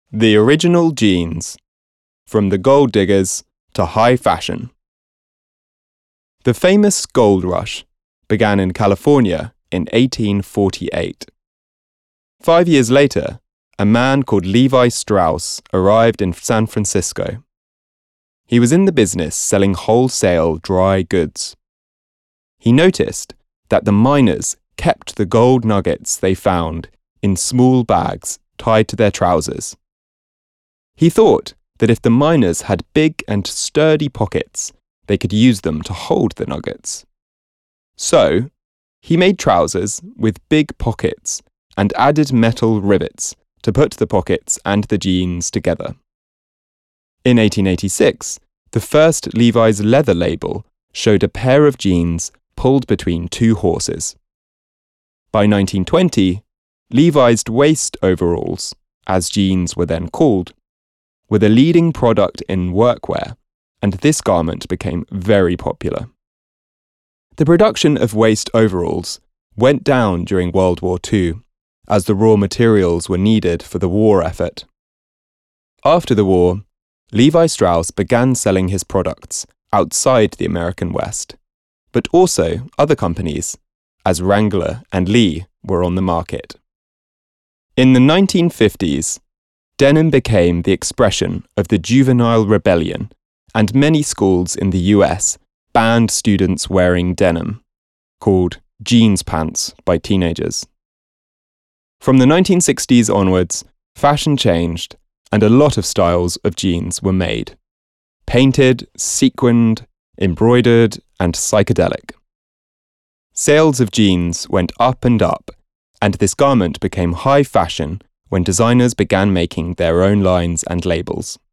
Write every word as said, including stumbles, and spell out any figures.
The original jeans, from the gold diggers to high fashion. The famous gold rush began in California in eighteen forty-eight. Five years later, a man called Levi Strauss arrived in San Francisco. He was in the business selling wholesale dry goods. He noticed that the miners kept the gold nuggets they found in small bags tied to their trousers. He thought that if the miners had big and sturdy pockets, they could use them to hold the nuggets. So, he made trousers with big pockets and added metal rivets to put the pockets and the jeans together. In eighteen eighty-six, the first Levi's leather label showed a pair of jeans pulled between two horses. By nineteen twenty, Levi's waist overalls, as jeans were then called, were the leading product in workwear, and this garment became very popular. The production of waist overalls went down during World War Two, as the raw materials were needed for the war effort. After the war, Levi Strauss began selling his products outside the American West, but also other companies, as Wrangler and Lee were on the market. In the nineteen fifties, denim became the expression of the juvenile rebellion, and many schools in the U S banned students wearing denim, called jeans pants by teenagers. From the nineteen sixties onwards, fashion changed, and a lot of styles of jeans were made. Painted, sequined, embroidered, and psychedelic. Sales of jeans went up and up, and this garment became high fashion when designers began making their own lines and labels.